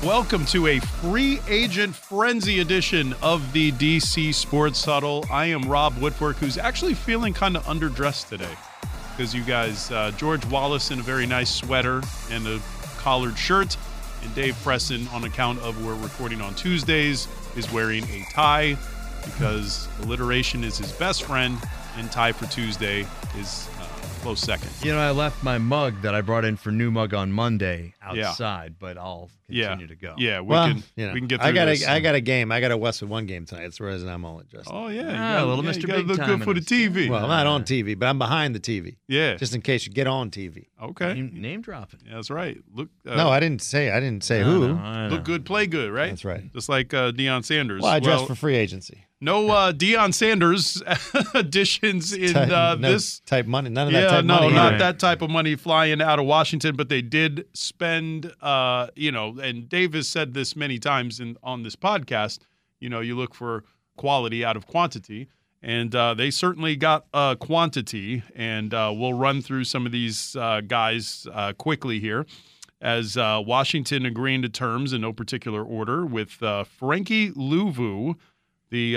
Welcome to a free agent frenzy edition of the DC Sports Huddle. I am Rob Woodfork, who's actually feeling kind of underdressed today because you guys, George Wallace in a very nice sweater and a collared shirt, and Dave Presson, on account of we're recording on Tuesdays, is wearing a tie because alliteration is his best friend, and tie for Tuesday is close second. You know, I left my mug that I brought in for New Mug on Monday outside, but I'll continue to go. Yeah, we can get through this. I got a game. I got a Westwood One game tonight. That's the reason I'm all dressed. Oh, yeah. A little Mr. You gotta Big look Time good for the TV. Well, I'm not on TV, but I'm behind the TV. Yeah. Just in case you get on TV. Okay. Name dropping. Yeah, that's right. Look. No, I didn't say who. Look good, play good, right? That's right. Just like Deion Sanders. Well, I dressed for free agency. No Deion Sanders additions in this type money. None of that type money. money. No, not that type of money flying out of Washington, but they did spend, and Dave has said this many times on this podcast, you look for quality out of quantity, and they certainly got quantity, and we'll run through some of these guys quickly here. As Washington agreeing to terms in no particular order with Frankie Luvu. The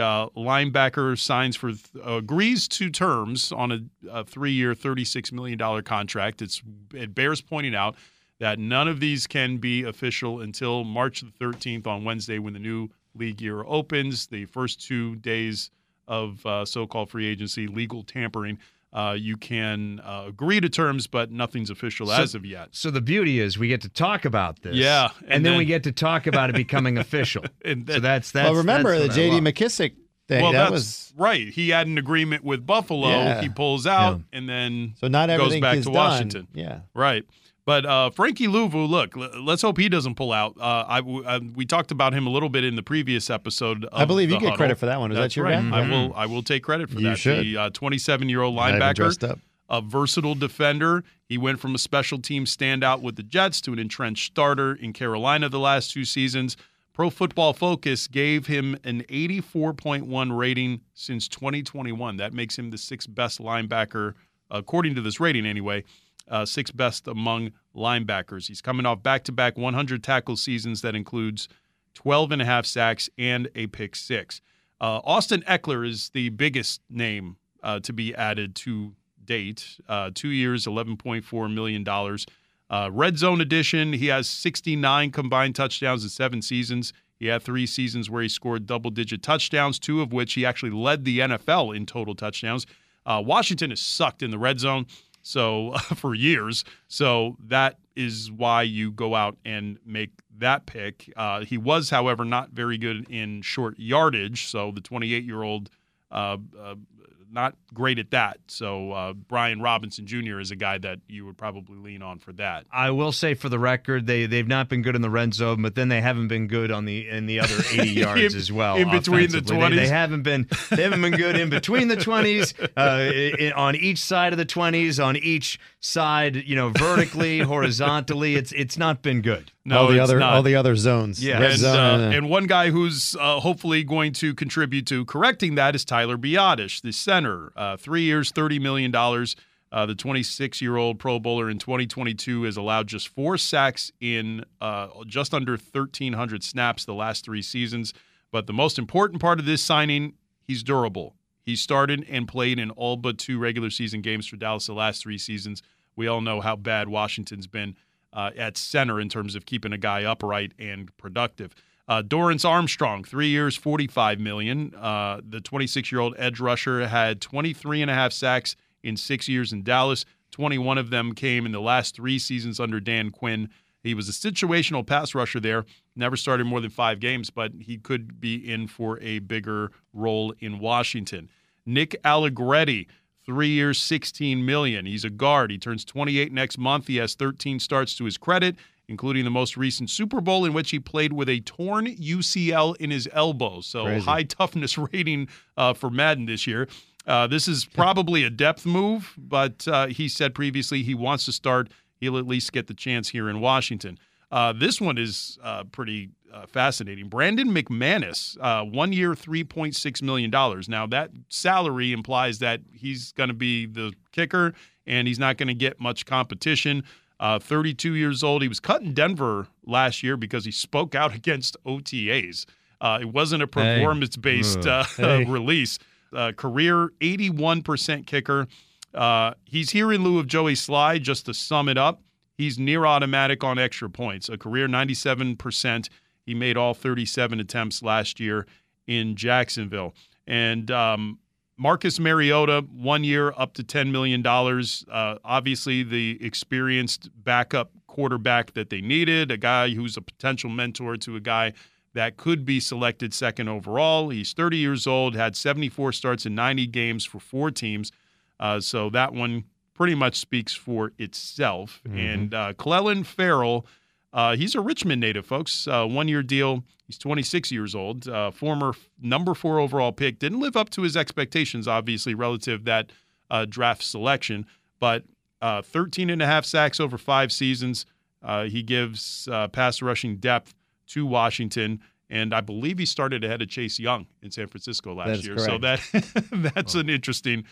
linebacker agrees to terms on a 3-year, $36 million contract. It bears pointing out that none of these can be official until March the 13th on Wednesday when the new league year opens. The first 2 days of so-called free agency, legal tampering. You can agree to terms, but nothing's official as of yet. So the beauty is we get to talk about this. Yeah. And then we get to talk about it becoming official. So that's well, remember that's the J.D. McKissick thing. Well, that was right. He had an agreement with Buffalo. Yeah. He pulls out and then so not everything goes back is to done. Washington. Yeah. Right. But Frankie Luvu, look, let's hope he doesn't pull out. We talked about him a little bit in the previous episode. I believe you the get Huddle. credit for that one. Is That's that your right. guy? I will take credit for You that. should. The 27-year-old Not even dressed linebacker, up. a versatile defender. He went from a special team standout with the Jets to an entrenched starter in Carolina the last 2 seasons. Pro Football Focus gave him an 84.1 rating since 2021. That makes him the 6th best linebacker, according to this rating anyway, 6th best among linebackers. He's coming off back-to-back 100 tackle seasons that includes 12.5 sacks and a pick 6. Austin Eckler is the biggest name to be added to date. 2 years, $11.4 million. Red Zone edition, he has 69 combined touchdowns in 7 seasons. He had 3 seasons where he scored double-digit touchdowns, 2 of which he actually led the NFL in total touchdowns. Washington has sucked in the red zone for years, so that is why you go out and make that pick. He was, however, not very good in short yardage, so the 28-year-old not great at that. So Brian Robinson Jr. is a guy that you would probably lean on for that. I will say for the record, they've not been good in the red zone, but then they haven't been good in the other 80 yards as well. In between the 20s. They haven't been good in between the 20s, on each side of the 20s, on each side, vertically, horizontally. It's not been good. No, all the other zones. Yeah, Red zone, and one guy who's hopefully going to contribute to correcting that is Tyler Biadasz, the center. 3 years, $30 million. The 26-year-old Pro Bowler in 2022 has allowed just 4 sacks in just under 1,300 snaps the last 3 seasons. But the most important part of this signing, he's durable. He started and played in all but 2 regular season games for Dallas the last 3 seasons. We all know how bad Washington's been at center in terms of keeping a guy upright and productive. Dorrance Armstrong, 3 years, $45 million. The 26-year-old edge rusher had 23.5 sacks in 6 years in Dallas. 21 of them came in the last 3 seasons under Dan Quinn. He was a situational pass rusher there, never started more than 5 games, but he could be in for a bigger role in Washington. Nick Allegretti, 3 years, $16 million. He's a guard. He turns 28 next month. He has 13 starts to his credit, including the most recent Super Bowl in which he played with a torn UCL in his elbow. So Crazy. High toughness rating for Madden this year. This is probably a depth move, but he said previously he wants to start. He'll at least get the chance here in Washington. This one is pretty fascinating. Brandon McManus, 1 year, $3.6 million. Now, that salary implies that he's going to be the kicker, and he's not going to get much competition. 32 years old. He was cut in Denver last year because he spoke out against OTAs. It wasn't a performance-based release. Career 81% kicker. He's here in lieu of Joey Slye. Just to sum it up, he's near automatic on extra points. A career 97%. He made all 37 attempts last year in Jacksonville. And Marcus Mariota, 1 year, up to $10 million. Obviously, the experienced backup quarterback that they needed, a guy who's a potential mentor to a guy that could be selected second overall. He's 30 years old, had 74 starts in 90 games for 4 teams. So that one pretty much speaks for itself. And Clelin Ferrell, he's a Richmond native, folks. 1 year deal. He's 26 years old. Former number 4 overall pick. Didn't live up to his expectations, obviously, relative to that draft selection. But 13.5 sacks over 5 seasons. He gives pass rushing depth to Washington, and I believe he started ahead of Chase Young in San Francisco last year. Correct. So that's an interesting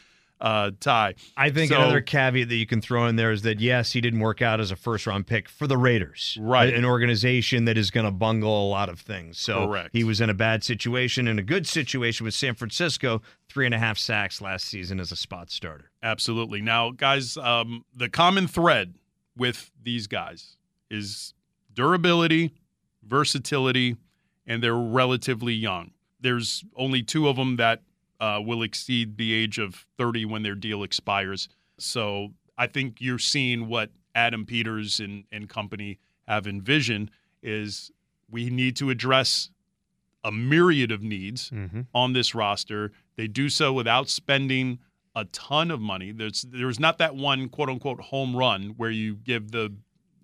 tie. I think another caveat that you can throw in there is that, yes, he didn't work out as a first-round pick for the Raiders, right? An organization that is going to bungle a lot of things. So correct. He was in a bad situation. In a good situation with San Francisco, 3.5 sacks last season as a spot starter. Absolutely. Now, guys, the common thread with these guys is durability, versatility, and they're relatively young. There's only 2 of them that will exceed the age of 30 when their deal expires. So I think you're seeing what Adam Peters and company have envisioned is we need to address a myriad of needs on this roster. They do so without spending a ton of money. There's not that one quote-unquote home run where you give the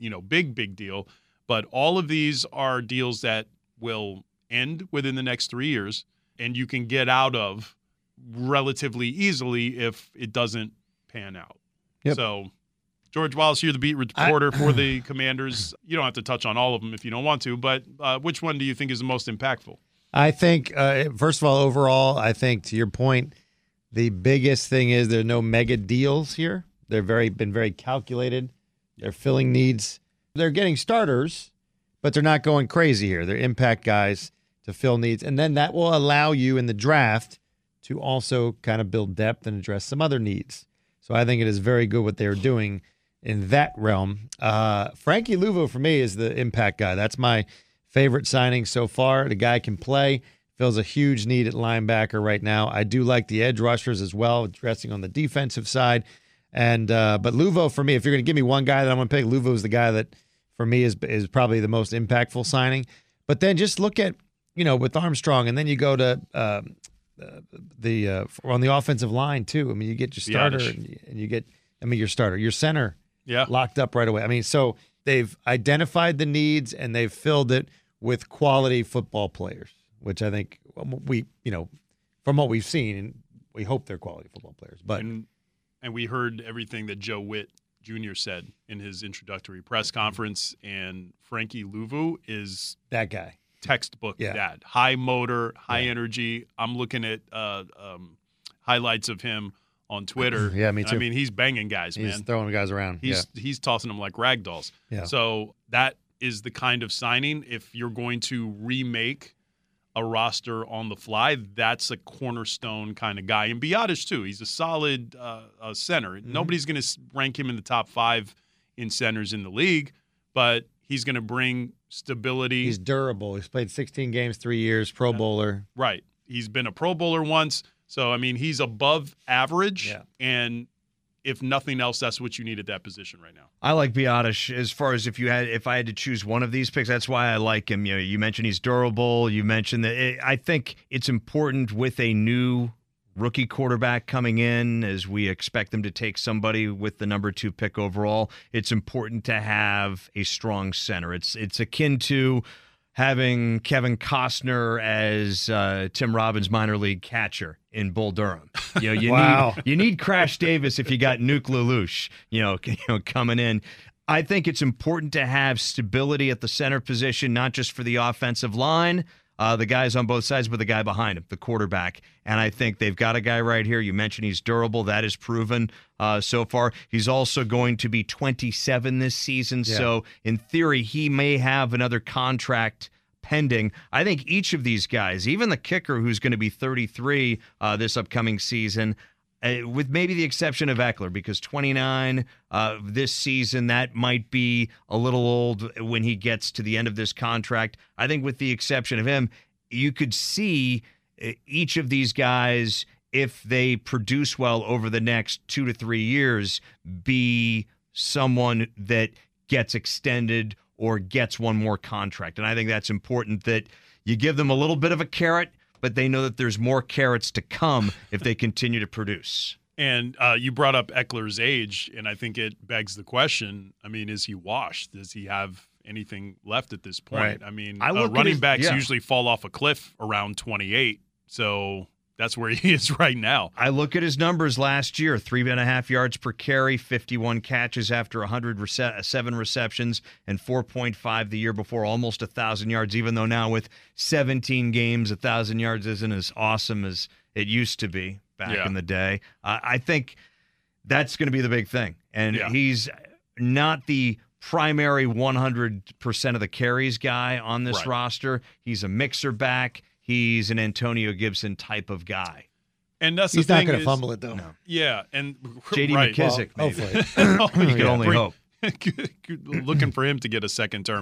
big deal. But all of these are deals that will end within the next 3 years, and you can get out of relatively easily if it doesn't pan out. Yep. So, George Wallace, you're the beat reporter for the Commanders. You don't have to touch on all of them if you don't want to, but which one do you think is the most impactful? I think, first of all, overall, I think to your point, the biggest thing is there are no mega deals here. They're been very calculated. They're filling needs. They're getting starters, but they're not going crazy here. They're impact guys to fill needs. And then that will allow you in the draft to also kind of build depth and address some other needs. So I think it is very good what they're doing in that realm. Frankie Luvu, for me, is the impact guy. That's my favorite signing so far. The guy can play, fills a huge need at linebacker right now. I do like the edge rushers as well, addressing on the defensive side. And but Luvu, for me, if you're going to give me one guy that I'm going to pick, Luvu is the guy that, for me, is probably the most impactful signing. But then just look at, with Armstrong, and then you go to on the offensive line too. I mean, you get your starter, and you get, your starter, your center, locked up right away. I mean, so they've identified the needs and they've filled it with quality football players, which I think we, from what we've seen, and we hope they're quality football players. But and we heard everything that Joe Witt Jr. said in his introductory press conference, and Frankie Luvu is that guy. Textbook that. High motor, high energy. I'm looking at highlights of him on Twitter. Yeah, me too. I mean, he's banging guys, man. He's throwing guys around. He's tossing them like rag dolls. Yeah. So that is the kind of signing, if you're going to remake a roster on the fly, that's a cornerstone kind of guy. And Biadasz, too. He's a solid center. Mm-hmm. Nobody's going to rank him in the top 5 in centers in the league, but he's going to bring stability. He's durable. He's played 16 games, 3 years, Pro Bowler. Right. He's been a Pro Bowler once. So, I mean, he's above average. Yeah. And if nothing else, that's what you need at that position right now. I like Biadasz as far as if I had to choose one of these picks. That's why I like him. You mentioned he's durable. You mentioned that I think it's important with a new rookie quarterback coming in, as we expect them to take somebody with the number 2 pick overall. It's important to have a strong center. It's akin to having Kevin Costner as Tim Robbins' minor league catcher in Bull Durham. You need Crash Davis if you got Nuke Lelouch, coming in. I think it's important to have stability at the center position, not just for the offensive line. the guys on both sides, but the guy behind him, the quarterback. And I think they've got a guy right here. You mentioned he's durable. That is proven so far. He's also going to be 27 this season. Yeah. So in theory, he may have another contract pending. I think each of these guys, even the kicker who's going to be 33 this upcoming season, with maybe the exception of Eckler, because 29 this season, that might be a little old when he gets to the end of this contract. I think with the exception of him, you could see each of these guys, if they produce well over the next 2 to 3 years, be someone that gets extended or gets one more contract. And I think that's important, that you give them a little bit of a carrot, but they know that there's more carrots to come if they continue to produce. And you brought up Eckler's age, and I think it begs the question, I mean, is he washed? Does he have anything left at this point? Right. I mean, look at running his- backs yeah. usually fall off a cliff around 28, so that's where he is right now. I look at his numbers last year, 3.5 yards per carry, 51 catches after 107 receptions, and 4.5 the year before, almost 1,000 yards, even though now with 17 games, 1,000 yards isn't as awesome as it used to be back in the day. I think that's going to be the big thing. And he's not the primary 100% of the carries guy on this roster. He's a mixer back. He's an Antonio Gibson type of guy. And that's He's the not thing going to is- fumble it, though. No. Yeah, and J.D. right. McKissick, Well, maybe. hopefully. You can only hope. Looking for him to get a second term.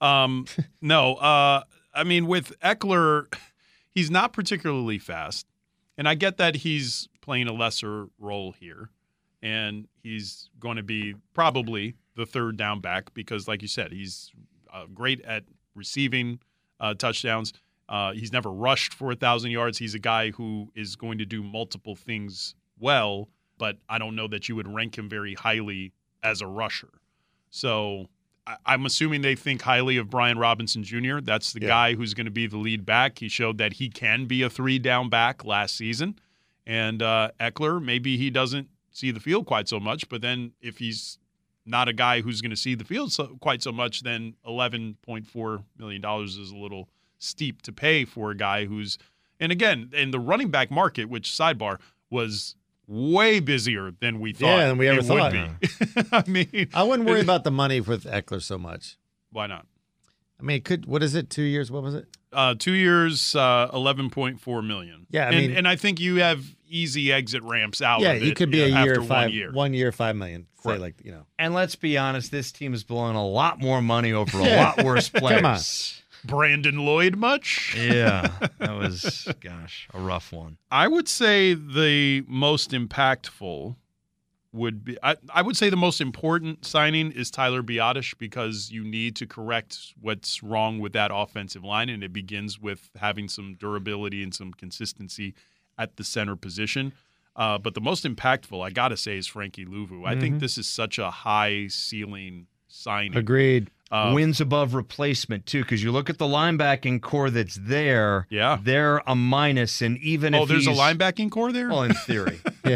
No, I mean, with Eckler, he's not particularly fast. And I get that he's playing a lesser role here. And he's going to be probably the third down back because, like you said, he's great at receiving touchdowns. He's never rushed for 1,000 yards. He's a guy who is going to do multiple things well, but I don't know that you would rank him very highly as a rusher. So I'm assuming they think highly of Brian Robinson Jr. That's the guy who's going to be the lead back. He showed that he can be a 3-down back last season. And Eckler, maybe he doesn't see the field quite so much, but then if he's not a guy who's going to see the field quite so much, then $11.4 million is a little steep to pay for a guy who's, and again, in the running back market, which sidebar was way busier than we thought. Yeah, than we ever it thought. would be. I mean, I wouldn't worry about the money with Eckler so much. why not? I mean, it could. What is it? 2 years? What was it? 2 years, $11.4 million. Yeah, I mean, and I think you have easy exit ramps out. Yeah, of you it, could be a year, after 5 1 year. 1 year, $5 million. Say Correct. like, you know. And let's be honest, this team is blowing a lot more money over a lot worse players. Come on. Brandon Lloyd much? Yeah, that was, gosh, a rough one. I would say the most impactful would be I would say the most important signing is Tyler Biadasz because you need to correct what's wrong with that offensive line, and it begins with having some durability and some consistency at the center position. But the most impactful, I got to say, is Frankie Louvu. I think this is such a high ceiling signing. Agreed. Wins above replacement, too, because you look at the linebacking core that's there. Yeah. They're a minus, and even if there's a he's- linebacking core there? Well, in theory. Yeah.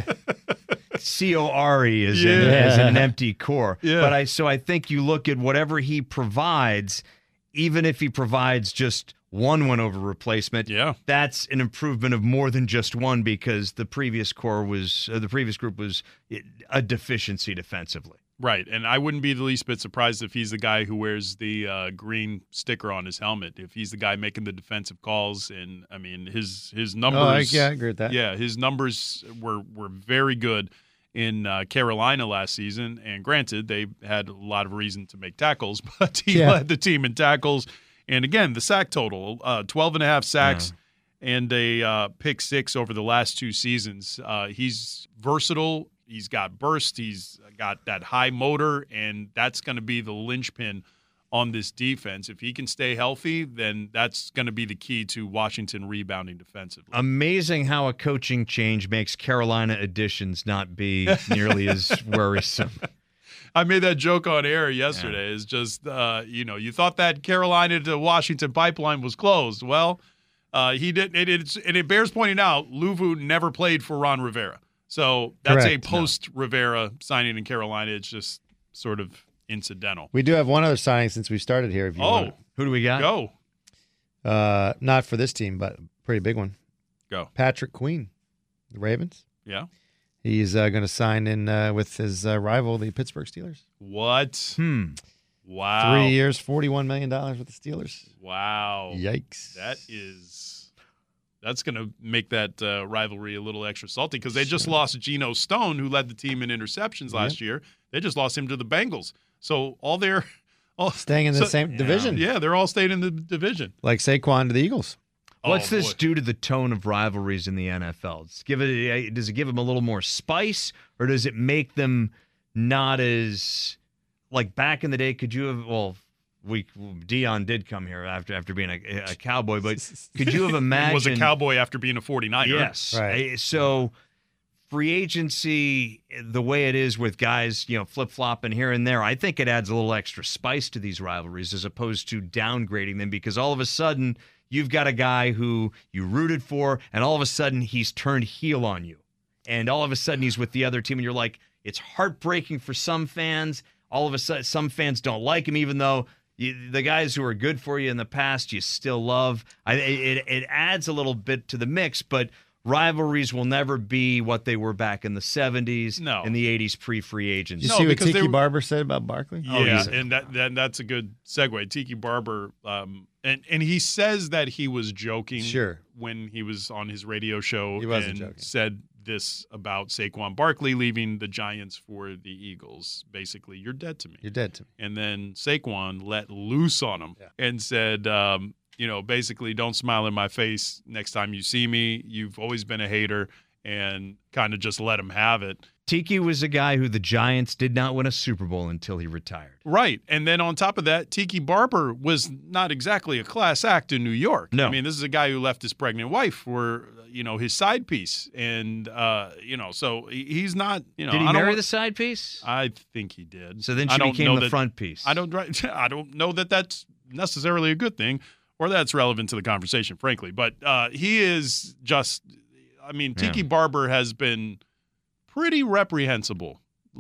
CORE is Yeah. an empty core. Yeah. But I think you look at whatever he provides, even if he provides just one over replacement, that's an improvement of more than just one because the previous group was a deficiency defensively. Right, and I wouldn't be the least bit surprised if he's the guy who wears the green sticker on his helmet. If he's the guy making the defensive calls, and I mean his numbers. I agree with that. Yeah, his numbers were very good in Carolina last season. And granted, they had a lot of reason to make tackles, but he led the team in tackles. And again, the sack total, 12.5 sacks and a pick six over the last 2 seasons. He's versatile. He's got burst. He's got that high motor, and that's going to be the linchpin on this defense. If he can stay healthy, then that's going to be the key to Washington rebounding defensively. Amazing how a coaching change makes Carolina additions not be nearly as worrisome. I made that joke on air yesterday. It's just, you thought that Carolina to Washington pipeline was closed. Well, he didn't. And it bears pointing out, Louvu never played for Ron Rivera. So that's Correct. a post-Rivera signing in Carolina. It's just sort of incidental. We do have one other signing since we started here. If you want. Who do we got? Go. Not for this team, but a pretty big one. Go. Patrick Queen, the Ravens. Yeah. He's going to sign in with his rival, the Pittsburgh Steelers. What? Wow. 3 years, $41 million with the Steelers. Wow. Yikes. That's going to make that rivalry a little extra salty because they just lost Geno Stone, who led the team in interceptions last year. They just lost him to the Bengals. So staying in the same division. Yeah, they're all staying in the division. Like Saquon to the Eagles. What's this do to the tone of rivalries in the NFL? Does it give them a little more spice, or does it make them not as like back in the day? Could you have? Well, Dion did come here after being a Cowboy, but could you have imagined? Was a Cowboy after being a 49er. Yes. Right. So free agency, the way it is with guys, flip-flopping here and there, I think it adds a little extra spice to these rivalries as opposed to downgrading them because all of a sudden you've got a guy who you rooted for and all of a sudden he's turned heel on you. And all of a sudden he's with the other team and you're like, it's heartbreaking for some fans. All of a sudden some fans don't like him even though the guys who are good for you in the past you still love. It adds a little bit to the mix, but rivalries will never be what they were back in the 70s and the 80s pre-free agency. Did you see what Tiki Barber said about Barkley? Yeah, and that's a good segue. Tiki Barber, and he says that he was joking when he was on his radio show and said this about Saquon Barkley leaving the Giants for the Eagles. Basically, you're dead to me. You're dead to me. And then Saquon let loose on him and said, basically, don't smile in my face next time you see me. You've always been a hater, and kind of just let him have it. Tiki was a guy who the Giants did not win a Super Bowl until he retired. Right. And then on top of that, Tiki Barber was not exactly a class act in New York. No. I mean, this is a guy who left his pregnant wife for, his side piece. And, so he's not, Did he marry the side piece? I think he did. So then she became the front piece. I don't know that that's necessarily a good thing. Or that's relevant to the conversation, frankly. But he is just, Tiki Barber has been pretty reprehensible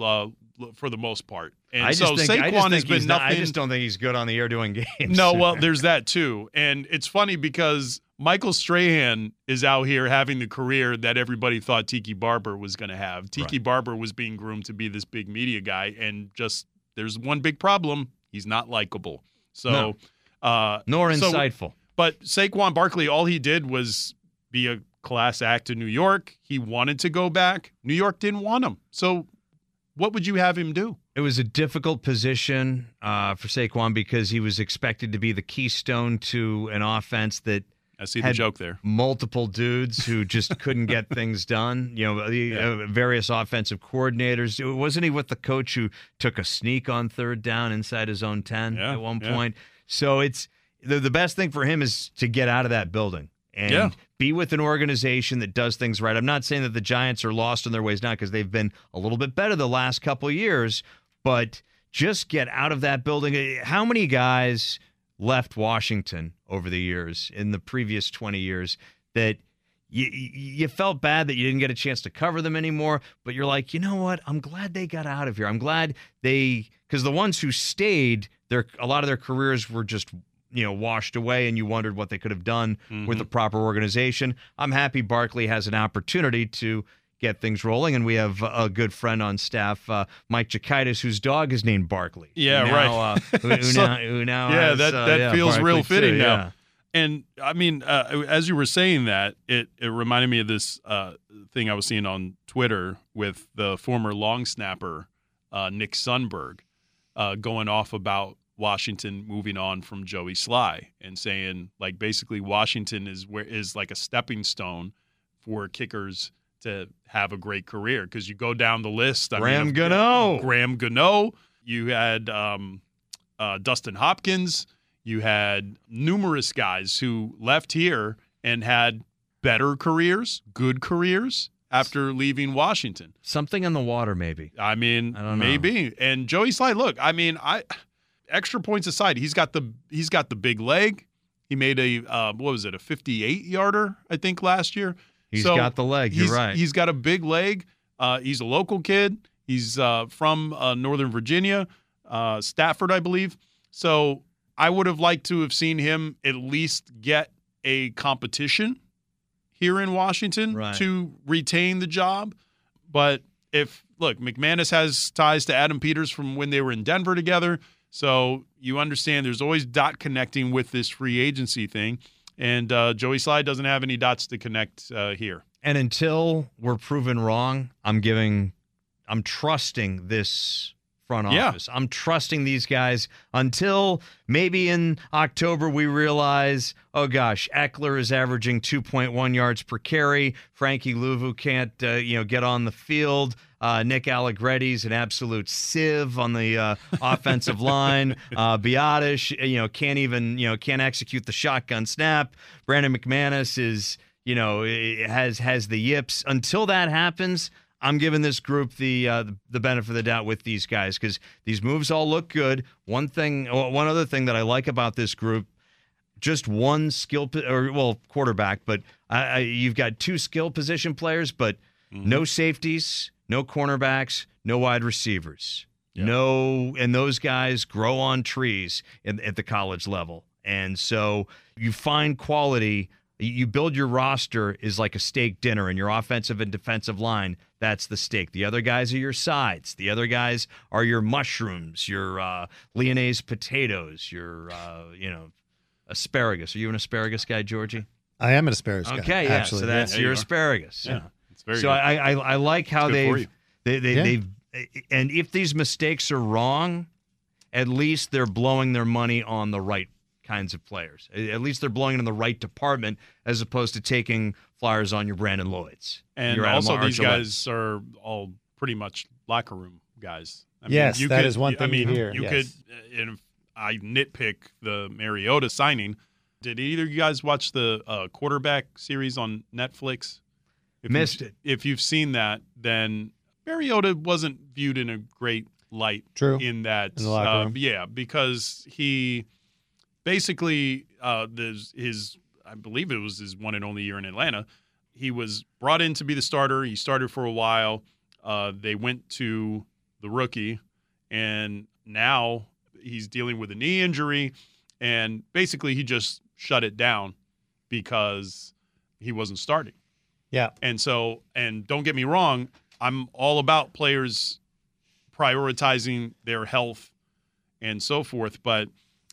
for the most part. And Saquon has been nothing. I just don't think he's good on the air doing games. No, well, there's that too. And it's funny because Michael Strahan is out here having the career that everybody thought Tiki Barber was going to have. Tiki Barber was being groomed to be this big media guy. And just there's one big problem. He's not likable. So. No. Nor insightful. But Saquon Barkley, all he did was be a class act in New York. He wanted to go back. New York didn't want him. So what would you have him do? It was a difficult position for Saquon because he was expected to be the keystone to an offense that I see the joke there. Multiple dudes who just couldn't get things done. Various offensive coordinators. Wasn't he with the coach who took a sneak on third down inside his own 10 at one point? So it's the best thing for him is to get out of that building and be with an organization that does things right. I'm not saying that the Giants are lost in their ways now because they've been a little bit better the last couple of years, but just get out of that building. How many guys left Washington over the years in the previous 20 years that you felt bad that you didn't get a chance to cover them anymore, but you're like, you know what? I'm glad they got out of here. I'm glad because the ones who stayed, a lot of their careers were just, washed away, and you wondered what they could have done with the proper organization. I'm happy Barkley has an opportunity to get things rolling, and we have a good friend on staff, Mike Jakaitis, whose dog is named Barkley. Yeah, right. Who now has, that feels Barkley real fitting too, now. And as you were saying that, it reminded me of this thing I was seeing on Twitter with the former long snapper Nick Sundberg going off about Washington moving on from Joey Sly and saying like basically Washington is like a stepping stone for kickers to have a great career because you go down the list. Graham Gano. You had Dustin Hopkins. You had numerous guys who left here and had better careers, good careers after leaving Washington. Something in the water, maybe. I don't know. Maybe. And Joey Sly, look, extra points aside, he's got the big leg. He made a 58-yarder, I think, last year. He's got the leg. You're right. He's got a big leg. He's a local kid. He's from Northern Virginia, Stafford, I believe. So I would have liked to have seen him at least get a competition here in Washington to retain the job. But McManus has ties to Adam Peters from when they were in Denver together. So you understand there's always dot connecting with this free agency thing. And Joey Slye doesn't have any dots to connect here. And until we're proven wrong, I'm trusting this front office. I'm trusting these guys until maybe in October we realize, oh gosh, Eckler is averaging 2.1 yards per carry. Frankie Louvu can't get on the field. Nick Allegretti's an absolute sieve on the offensive line. Biadasz, can't execute the shotgun snap. Brandon McManus is, has the yips. Until that happens, I'm giving this group the benefit of the doubt with these guys because these moves all look good. One other thing that I like about this group, just one quarterback, but you've got two skill position players, but no safeties, no cornerbacks, no wide receivers. Yeah. And those guys grow on trees at the college level. And so you find quality. You build your roster is like a steak dinner, and your offensive and defensive line, that's the steak. The other guys are your sides. The other guys are your mushrooms, your Lyonnaise potatoes, your asparagus. Are you an asparagus guy, Georgie? I am an asparagus guy. Okay, yeah. Actually, so that's your asparagus. Yeah, it's very so good. I like how they've and if these mistakes are wrong, at least they're blowing their money on the right kinds of players. At least they're blowing it in the right department as opposed to taking flyers on your Brandon Lloyds. And also these guys are all pretty much locker room guys. That is one thing you hear. You could, and I nitpick the Mariota signing. Did either of you guys watch the quarterback series on Netflix? Missed it. If you've seen that, then Mariota wasn't viewed in a great light. True. In that, in the locker room. Yeah, because he basically, I believe it was his one and only year in Atlanta. He was brought in to be the starter. He started for a while. They went to the rookie, and now he's dealing with a knee injury. And basically, he just shut it down because he wasn't starting. Yeah. And so, and don't get me wrong, I'm all about players prioritizing their health and so forth, but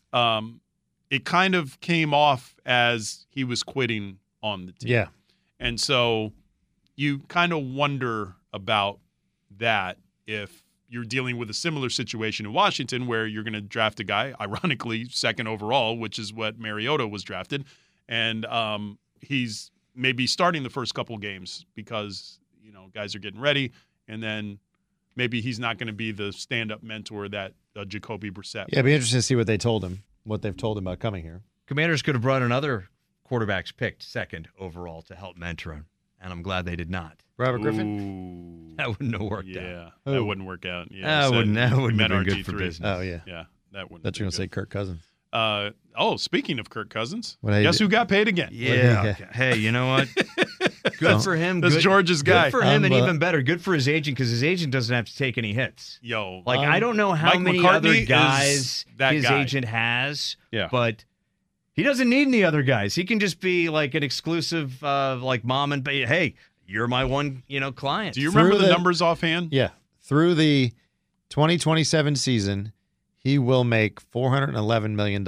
it kind of came off as he was quitting on the team. Yeah. And so you kind of wonder about that if you're dealing with a similar situation in Washington where you're going to draft a guy, ironically, second overall, which is what Mariota was drafted. And he's maybe starting the first couple games because, guys are getting ready. And then maybe he's not going to be the stand-up mentor that Jacoby Brissett. Yeah, it'd be interesting to see what they've told him about coming here. Commanders could have brought another quarterbacks picked second overall to help mentor him, and I'm glad they did not. Robert Griffin? Ooh. That wouldn't have worked out. Yeah, that wouldn't work out. Yeah, that wouldn't have been good for business. Oh, yeah. Yeah, that wouldn't. That's you're going to say Kirk Cousins. Speaking of Kirk Cousins, guess who got paid again? Yeah. Hey, you know what? Good for him. That's George's guy. Good for him, and even better, good for his agent because his agent doesn't have to take any hits. I don't know how Mike many McCartney other guys his agent has, but he doesn't need any other guys. He can just be like an exclusive, like mom and baby. Hey, you're my one, client. Do you remember the numbers offhand? Yeah. Through the 2027 season, he will make $411 million,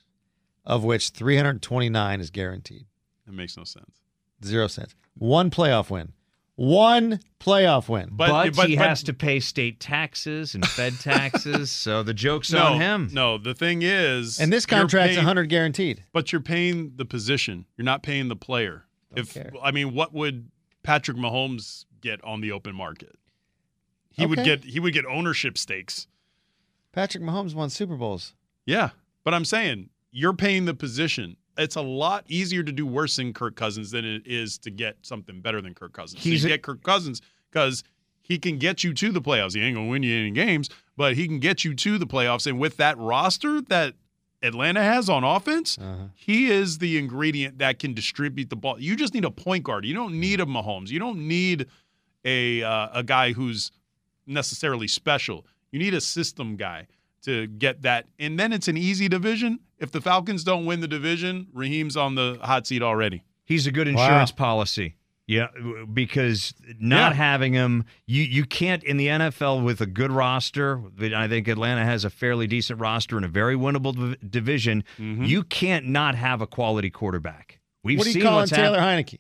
of which $329 is guaranteed. That makes no sense. 0 cents. One playoff win. One playoff win. But he has to pay state taxes and Fed taxes, so the joke's on him. No, the thing is... And this contract's $100 guaranteed. But you're paying the position. You're not paying the player. What would Patrick Mahomes get on the open market? He would get ownership stakes. Patrick Mahomes won Super Bowls. Yeah, but I'm saying you're paying the position. It's a lot easier to do worse than Kirk Cousins than it is to get something better than Kirk Cousins. You get Kirk Cousins because he can get you to the playoffs. He ain't going to win you any games, but he can get you to the playoffs. And with that roster that Atlanta has on offense, he is the ingredient that can distribute the ball. You just need a point guard. You don't need a Mahomes. You don't need a guy who's necessarily special. You need a system guy to get that. And then it's an easy division. If the Falcons don't win the division, Raheem's on the hot seat already. He's a good insurance policy. Yeah, because not having him, you can't in the NFL with a good roster. I think Atlanta has a fairly decent roster in a very winnable division. Mm-hmm. You can't not have a quality quarterback. We've What are you seen calling what's Taylor Heineke?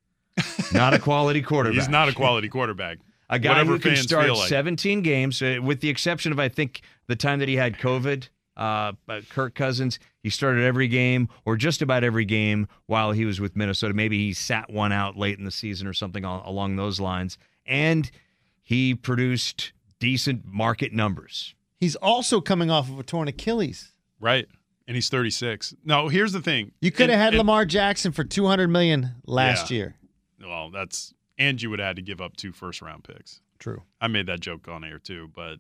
Not a quality quarterback. He's not a quality quarterback. A guy Whatever who can fans start feel like. 17 games, with the exception of, I think, the time that he had COVID. Kirk Cousins, he started every game or just about every game while he was with Minnesota. Maybe he sat one out late in the season or something along those lines. And he produced decent market numbers. He's also coming off of a torn Achilles. Right. And he's 36. No, here's the thing. You could have had Lamar Jackson for $200 million last year. Well, and you would have had to give up 2 first-round picks. True. I made that joke on air too, but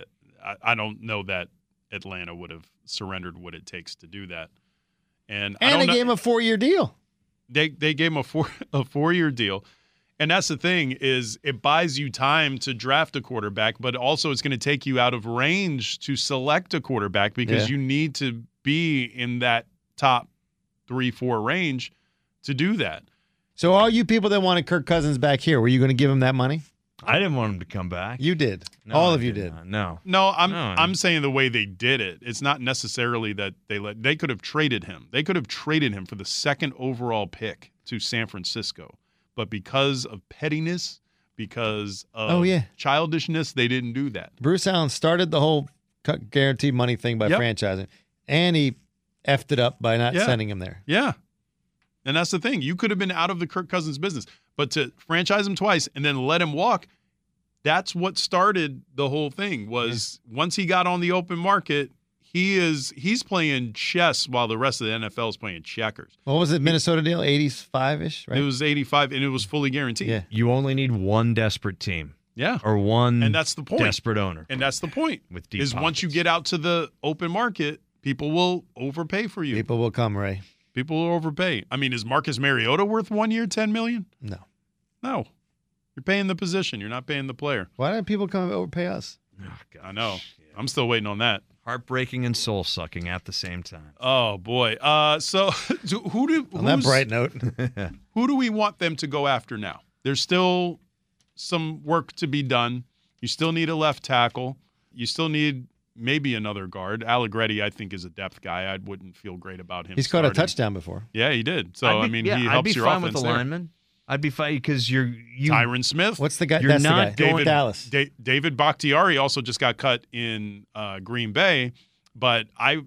I don't know that Atlanta would have surrendered what it takes to do that. And they gave him a 4-year deal. They gave him a 4-year deal. And that's the thing is it buys you time to draft a quarterback, but also it's going to take you out of range to select a quarterback because you need to be in that top 3-4 range to do that. So all you people that wanted Kirk Cousins back here, were you going to give him that money? I didn't want him to come back. You did. No, All of you did. No. I'm saying the way they did it. It's not necessarily that they could have traded him. They could have traded him for the 2nd overall pick to San Francisco. But because of pettiness, because of childishness, they didn't do that. Bruce Allen started the whole guaranteed money thing by franchising, and he effed it up by not sending him there. Yeah. And that's the thing. You could have been out of the Kirk Cousins business. But to franchise him twice and then let him walk, that's what started the whole thing was once he got on the open market, he's playing chess while the rest of the NFL is playing checkers. What was it, Minnesota deal? 85-ish, right? It was 85, and it was fully guaranteed. Yeah. You only need one desperate team. Yeah. Or one and that's the point. Desperate owner. And that's the point. With deep is once you get out to the open market, people will overpay for you. People will come, Ray. People will overpay. I mean, is Marcus Mariota worth 1 year, $10 million? No. No. You're paying the position. You're not paying the player. Why don't people come overpay us? Oh, gosh. I know. I'm still waiting on that. Heartbreaking and soul-sucking at the same time. Oh, boy. So on that bright note, who do we want them to go after now? There's still some work to be done. You still need a left tackle. You still need maybe another guard. Allegretti, I think, is a depth guy. I wouldn't feel great about him. He's caught a touchdown before. Yeah, he did. So, he helps your offense there. I'd be fine with the lineman. I'd be fine because you Tyron Smith. What's the guy? You're that's not the guy. going Dallas. David Bakhtiari also just got cut in Green Bay, but I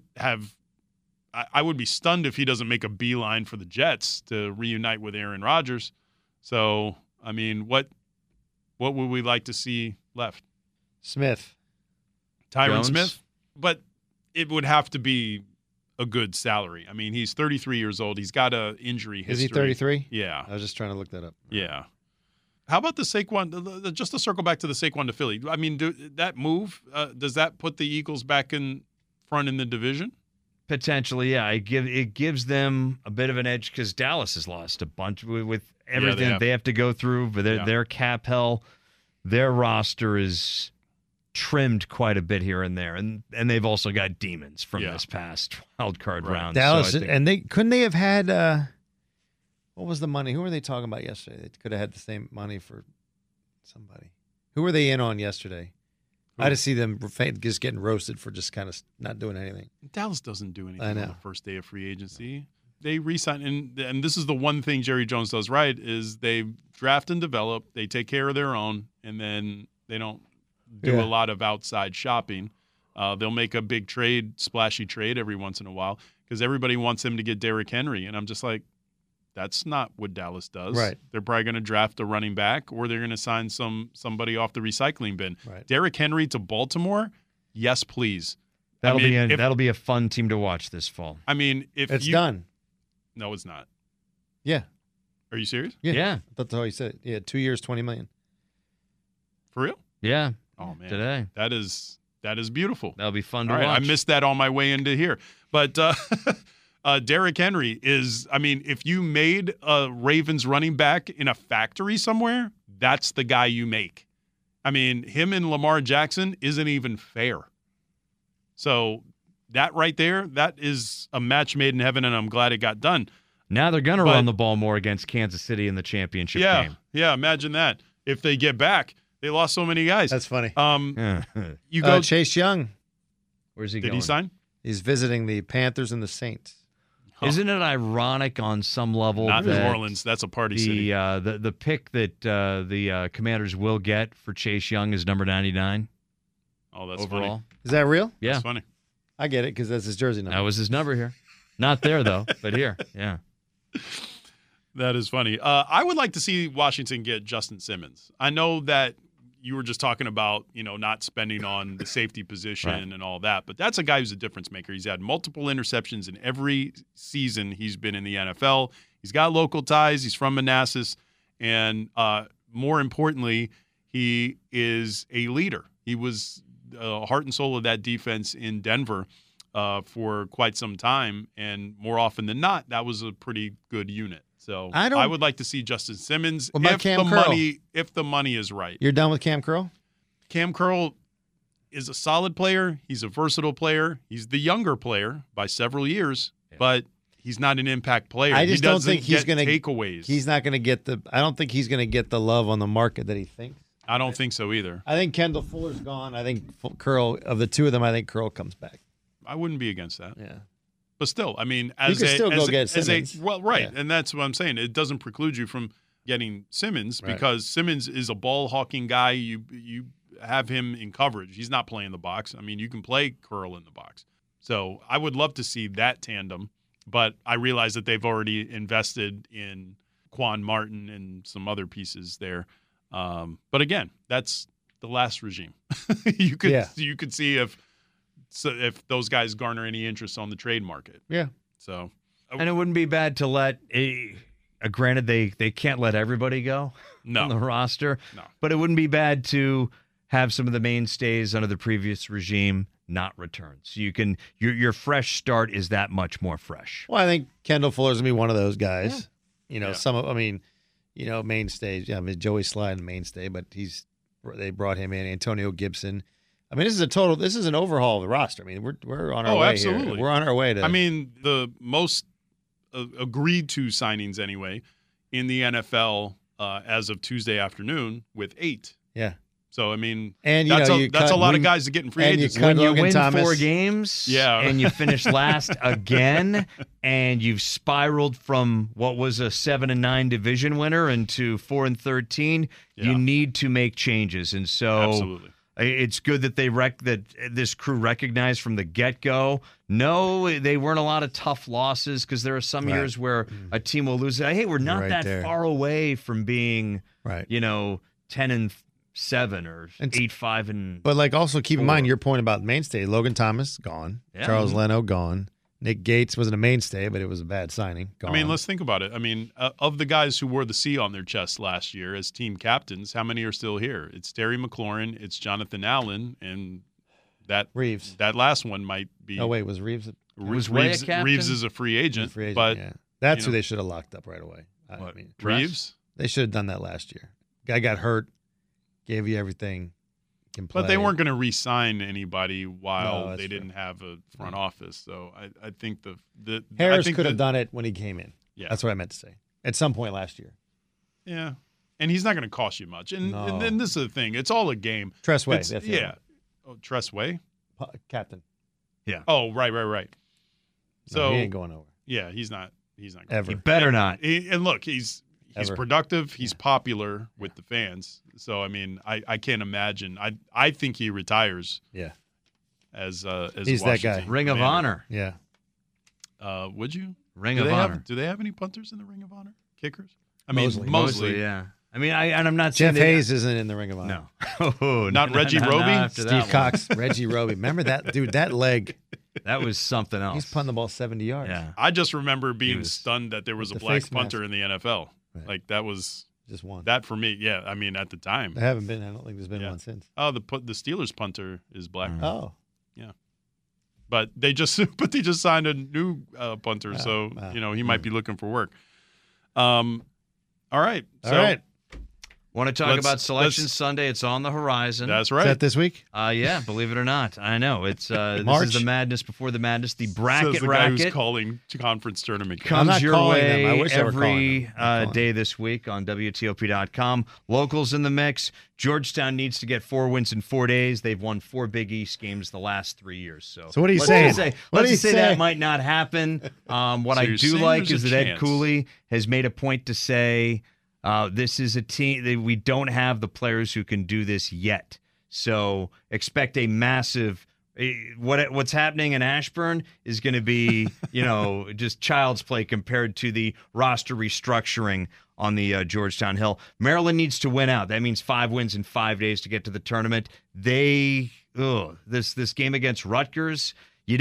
would be stunned if he doesn't make a beeline for the Jets to reunite with Aaron Rodgers. So, I mean, what would we like to see left? Smith. Tyron Smith? But it would have to be a good salary. I mean, he's 33 years old. He's got a injury history. Is he 33? Yeah. I was just trying to look that up. Yeah. How about the Saquon? Just to circle back to the Saquon to Philly. I mean, that move, does that put the Eagles back in front in the division? Potentially, yeah. It gives them a bit of an edge because Dallas has lost a bunch with everything they have to go through. But their cap hell, their roster is trimmed quite a bit here and there, and they've also got demons from this past wild card round. Dallas, so and they have had what was the money? Who were they talking about yesterday? They could have had the same money for somebody. Who were they in on yesterday? I just see them just getting roasted for just kind of not doing anything. Dallas doesn't do anything on the first day of free agency. They re-sign, and this is the one thing Jerry Jones does right, is they draft and develop, they take care of their own, and then they don't do a lot of outside shopping. They'll make a big trade, splashy trade every once in a while because everybody wants them to get Derrick Henry. And I'm just like, that's not what Dallas does. Right. They're probably going to draft a running back or they're going to sign somebody off the recycling bin. Right. Derrick Henry to Baltimore? Yes, please. That'll be a fun team to watch this fall. I mean, if it's done. No, it's not. Yeah. Are you serious? Yeah. That's how he said it. Yeah, 2 years, $20 million. For real? Yeah. Oh man, today. That is beautiful. That'll be fun to watch. watch. I missed that on my way into here. But Derrick Henry is, I mean, if you made a Ravens running back in a factory somewhere, that's the guy you make. I mean, him and Lamar Jackson isn't even fair. So that right there, that is a match made in heaven, and I'm glad it got done. Now they're going to run the ball more against Kansas City in the championship game. Yeah, imagine that. If they get back, they lost so many guys. That's funny. You go Chase Young. Where's he Did going? he sign? He's visiting the Panthers and the Saints. Isn't it ironic on some level Not that New Orleans. That's a party city. the pick that the Commanders will get for Chase Young is number 99 Oh, that's overall? funny. Is that real? Yeah, That's funny. I get it because that's his jersey number. that was his number here. Not there though, but here. Yeah. That is funny. I would like to see Washington get Justin Simmons. I know that you were just talking about, not spending on the safety position and all that, but that's a guy who's a difference maker. He's had multiple interceptions in every season he's been in the NFL. He's got local ties. He's from Manassas. And more importantly, he is a leader. He was the heart and soul of that defense in Denver for quite some time. And more often than not, that was a pretty good unit. So I would like to see Justin Simmons if the money is right. You're done with Cam Curl? Cam Curl is a solid player. He's a versatile player. He's the younger player by several years, but he's not an impact player. I just don't think he's going to takeaways. He's not going to get I don't think he's going to get the love on the market that he thinks. I don't think so either. I think Kendall Fuller's gone. I think Curl, of the two of them, I think Curl comes back. I wouldn't be against that. Yeah. But still, I mean, you can still go get Simmons. Right, and that's what I'm saying. It doesn't preclude you from getting Simmons because Simmons is a ball hawking guy. You have him in coverage. He's not playing the box. I mean, you can play Curl in the box. So I would love to see that tandem, but I realize that they've already invested in Quan Martin and some other pieces there. But again, that's the last regime. You could see if those guys garner any interest on the trade market. Yeah. So, and it wouldn't be bad to let granted they can't let everybody go on the roster. No. But it wouldn't be bad to have some of the mainstays under the previous regime not return. So you can your fresh start is that much more fresh. Well, I think Kendall Fuller's going to be one of those guys. Yeah. Mainstays. Yeah, I mean, Joey Slide, mainstay, but they brought him in. Antonio Gibson. I mean, this is an overhaul of the roster. I mean, we're on our way absolutely. here. We're on our way to. I mean, the most agreed to signings anyway in the NFL as of Tuesday afternoon with 8. Yeah. So I mean, and that's a lot of guys to get in free agency. When you win Thomas. 4 games, and you finish last again, and you've spiraled from what was a 7-9 division winner into 4-13, you need to make changes, and so. Absolutely. It's good that that this crew recognized from the get-go. No, they weren't a lot of tough losses because there are some years where a team will lose. Hey, we're not that far away from being, 10-7 or 8-5. But also keep in mind your point about mainstay. Logan Thomas gone. Yeah. Charles Leno gone. Nick Gates wasn't a mainstay, but it was a bad signing. Gone. I mean, let's think about it. I mean, of the guys who wore the C on their chest last year as team captains, how many are still here? It's Terry McLaurin, it's Jonathan Allen, and that Reeves. That last one might be. Oh wait, was Reeves? Reeves is a free agent, but that's who they should have locked up right away. I mean, Reeves. They should have done that last year. Guy got hurt, gave you everything. But they weren't going to re-sign anybody while they didn't have a front office. So I think the Harris could have done it when he came in. Yeah, that's what I meant to say. At some point last year. Yeah, and he's not going to cost you much. And then this is the thing; it's all a game. Tress Way, Tress Way, captain. Yeah. Oh, right. So he ain't going over. Yeah, he's not. He's not going ever. He better not. And look, he's productive. He's popular with the fans. So I mean, I can't imagine. I think he retires. Yeah. As he's that guy. Ring of Honor. Yeah. Would you? Ring of Honor. Do they have any punters in the Ring of Honor? Kickers? I mean, mostly. Yeah. I mean, I'm not. Jeff Hayes isn't in the Ring of Honor. No. Not Reggie Roby. Steve Cox. Reggie Roby. Remember that dude? That leg. That was something else. He's punting the ball 70 yards. Yeah. I just remember being stunned that there was a black punter in the NFL. Right. Like that was just one. That for me, yeah. I mean, at the time, there haven't been. I don't think there's been one since. Oh, the Steelers punter is black. Oh, yeah. But they just signed a new punter, so he might be looking for work. All right. All right. Want to talk Let's- about Selection let's- Sunday? It's on the horizon. That's Is right. that this week? Yeah, believe it or not. I know. It's this March? is the madness before the madness. The Says bracket the guy who's racket calling to conference tournament. I'm comes not your calling way them. I wish I were calling every them. I'm not calling day this week on WTOP.com. Locals in the mix. Georgetown needs to get 4 wins in 4 days. They've won 4 Big East games the last 3 years. So what are you let's saying? just say- What are let's you just say saying? that might not happen. What So I you're do saying like there's is a that Ed chance. Cooley has made a point to say this is a team that we don't have the players who can do this yet. So expect a massive. What's happening in Ashburn is going to be, just child's play compared to the roster restructuring on the Georgetown Hill. Maryland needs to win out. That means 5 wins in 5 days to get to the tournament. This game against Rutgers,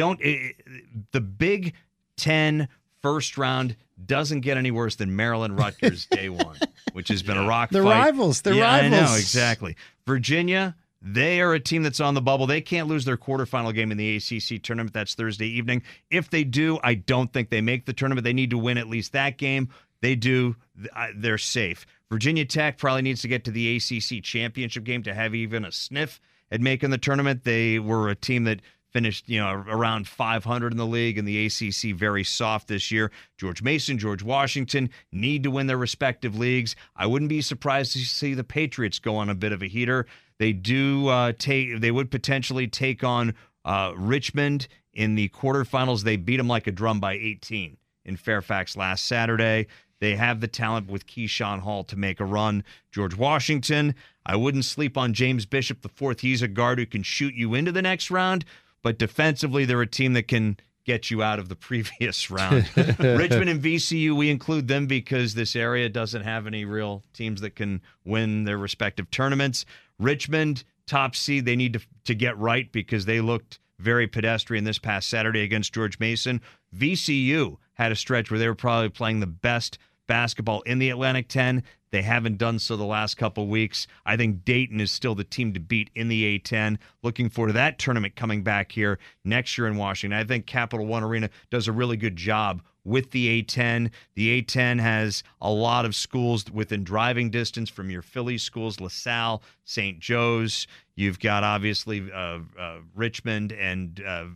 the Big Ten first round doesn't get any worse than Maryland Rutgers day one, which has been a rock They're fight. rivals. They're I know, rivals. exactly. Virginia, they are a team that's on the bubble. They can't lose their quarterfinal game in the ACC tournament. That's Thursday evening. If they do, I don't think they make the tournament. They need to win at least that game. They do, they're safe. Virginia Tech probably needs to get to the ACC championship game to have even a sniff at making the tournament. They were a team that finished, around 500 in the league, and the ACC very soft this year. George Mason, George Washington need to win their respective leagues. I wouldn't be surprised to see the Patriots go on a bit of a heater. They they would potentially take on Richmond in the quarterfinals. They beat them like a drum by 18 in Fairfax last Saturday. They have the talent with Keyshawn Hall to make a run. George Washington, I wouldn't sleep on James Bishop IV. He's a guard who can shoot you into the next round, but defensively, they're a team that can get you out of the previous round. Richmond and VCU, we include them because this area doesn't have any real teams that can win their respective tournaments. Richmond, top seed, they need to get right because they looked very pedestrian this past Saturday against George Mason. VCU had a stretch where they were probably playing the best basketball in the Atlantic 10. They haven't done so the last couple of weeks. I think Dayton is still the team to beat in the A10. Looking forward to that tournament coming back here next year in Washington. I think Capital One Arena does a really good job with the A10. The A10 has a lot of schools within driving distance from your Philly schools, LaSalle, St. Joe's. You've got, obviously, Richmond and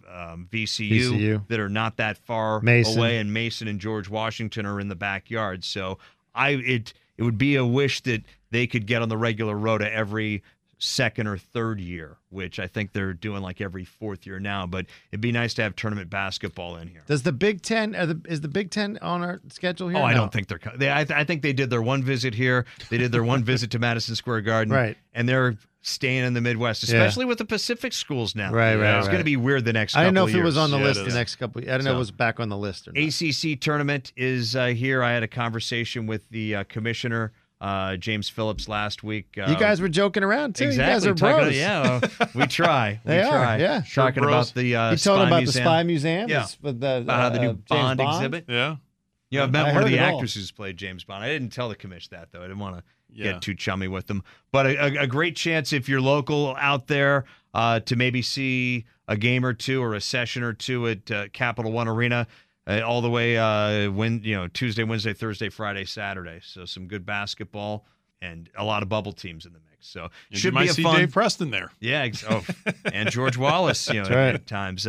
VCU that are not that far away, and Mason and George Washington are in the backyard. So it would be a wish that they could get on the regular road every second or third year, which I think they're doing like every fourth year now. But it'd be nice to have tournament basketball in here. Does the Big Ten is the Big Ten on our schedule here? Oh, I don't think they're. I think they did their one visit here. They did their one visit to Madison Square Garden, right? And they're staying in the Midwest, especially with the Pacific schools now. Right. It's going to be weird the next. I didn't know couple if of it was years. on the list the next couple. I didn't know it was back on the list or not. ACC tournament is here. I had a conversation with the commissioner. James Phillips last week. You guys were joking around too. Exactly. You guys are bros. We try. They are. Yeah. Talking about the you told Spy him about Museum. the Spy Museum. Yeah. With the, about how the new Bond exhibit. Yeah. I've met I one of heard the it all. actors who's played James Bond. I didn't tell the commish that though. I didn't want to Yeah. get too chummy with them. But a great chance if you're local out there to maybe see a game or two or a session or two at Capital One Arena. All the way Tuesday, Wednesday, Thursday, Friday, Saturday. So some good basketball and a lot of bubble teams in the mix. So And should you might be a see fun. Dave Preston there. Yeah, and George Wallace, right. at times.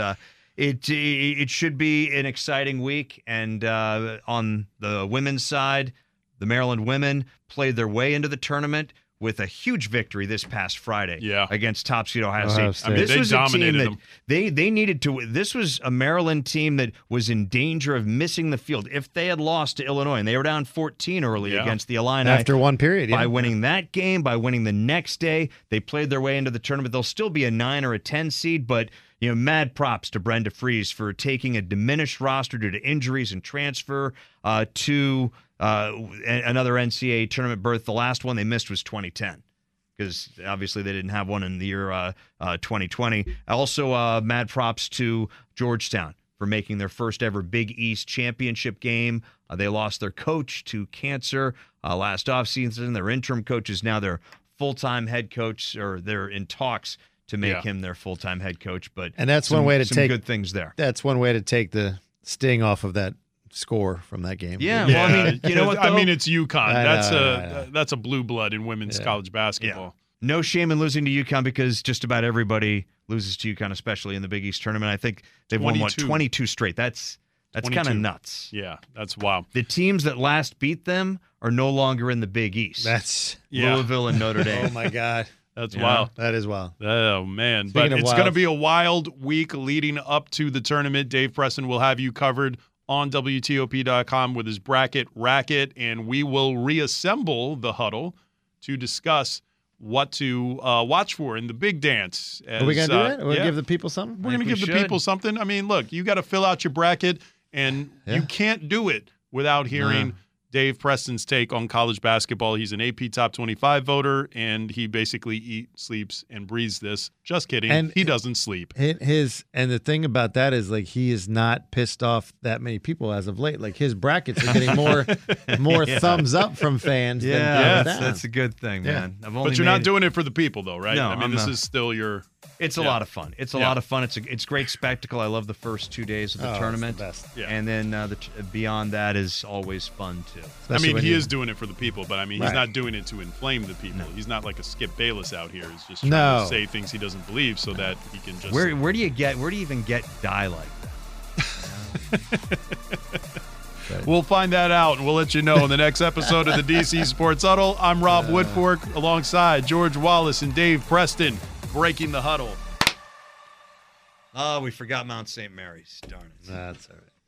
It should be an exciting week. And on the women's side, the Maryland women played their way into the tournament with a huge victory this past Friday against top seed Ohio State. I mean, This they was a team dominated that them. they needed to. This was a Maryland team that was in danger of missing the field if they had lost to Illinois, and they were down 14 early against the Illini after one period. by winning that game, by winning the next day. They played their way into the tournament. They'll still be a 9 or a 10 seed, but mad props to Brenda Fries for taking a diminished roster due to injuries and transfer to another NCAA tournament berth. The last one they missed was 2010 because obviously they didn't have one in the year 2020. Also, mad props to Georgetown for making their first ever Big East championship game. They lost their coach to cancer last offseason. Their interim coach is now their full-time head coach, or they're in talks to make him their full-time head coach. And that's one way to some take good things there. That's one way to take the sting off of that score from that game. Yeah. Well, I mean, you know what? I though? mean, it's UConn. I know. That's a blue blood in women's college basketball. No shame in losing to UConn because just about everybody loses to UConn, especially in the Big East tournament. I think they've won 22 straight. That's kind of nuts. Yeah, that's wild. The teams that last beat them are no longer in the Big East. That's Louisville and Notre Dame. oh my God, That's wild. that is wild. Oh, man. Speaking But of it's wild. going to be a wild week leading up to the tournament. Dave Preston will have you covered on WTOP.com with his bracket racket, and we will reassemble the huddle to discuss what to watch for in the big dance. Are we going to do it? Are we going to give the people something? We're going to give the people something. I mean, look, you got to fill out your bracket, and you can't do it without hearing Dave Preston's take on college basketball. He's an AP Top 25 voter, and he basically eats, sleeps, and breathes this. Just kidding. And he doesn't sleep. And the thing about that is, like, he is not pissed off that many people as of late. Like, his brackets are getting more thumbs up from fans. than thumbs down. That's a good thing, man. But you're not doing it for the people, though, right? No, I mean, this is still your. It's a lot of fun. It's a lot of fun. It's great spectacle. I love the first 2 days of the tournament. It's the best. Yeah. And then beyond that is always fun, too. Especially I mean, when he you- is doing it for the people, but I mean, he's Right. not doing it to inflame the people. He's not like a Skip Bayless out here. He's just trying No. to say things he doesn't believe so that he can just. Where do you even get dye like that? We'll find that out, and we'll let you know in the next episode of the DC Sports Huddle. I'm Rob Woodfork alongside George Wallace and Dave Preston, breaking the huddle. Oh, we forgot Mount St. Mary's. Darn it. That's all right.